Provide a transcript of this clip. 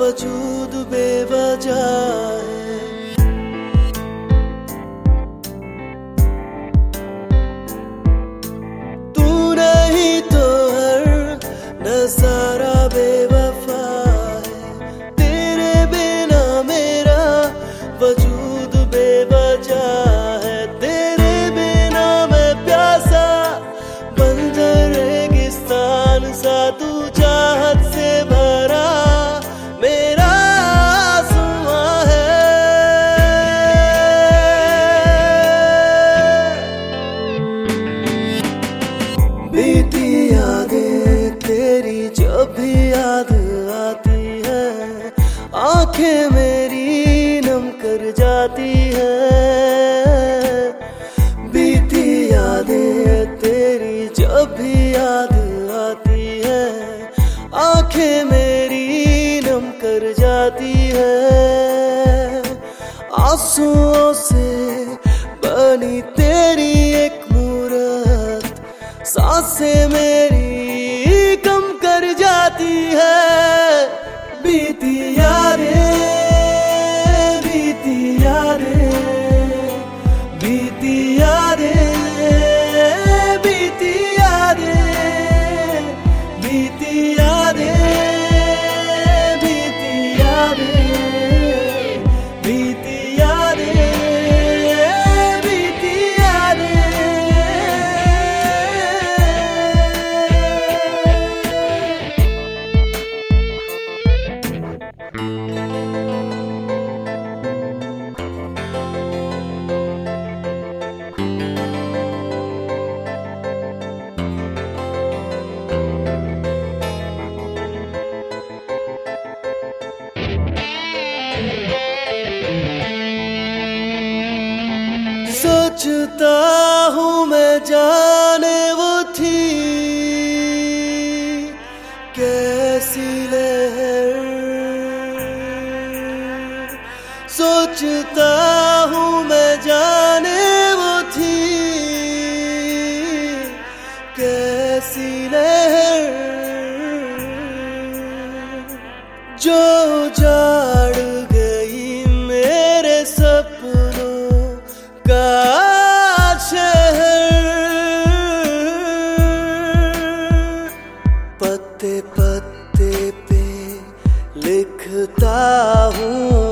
वजूद बेवजह है। तू नहीं तो हर नजारा बेवफा है। तेरे बिना मेरा वजूद बेवजह है। तेरे बिना मैं प्यासा बंजर रेगिस्तान सा, तू चाहत से भरा मेरा आसमां है। बीती यादें तेरी जब भी याद आती है, आंखें मेरी नम कर जाती है। बीती यादें तेरी जब भी याद आती है, आंखें मेरी नम कर जाती है। आंसुओं से बनी तेरी एक मूरत, सांसें मेरी कम कर जाती है। बीती यादें, बीती यादें, बीती यादें, बीती यादें, बीती यादें, बीती यादें, बीती यादें, बीती यादें। सोचता हूँ मैं जाने वो थी कैसी लहर। सोचता हूँ मैं जाने वो थी कैसी लहर, जो उजाड़ गई मेरे सपनों का शहर। पत्ते पत्ते पे लिखता हूँ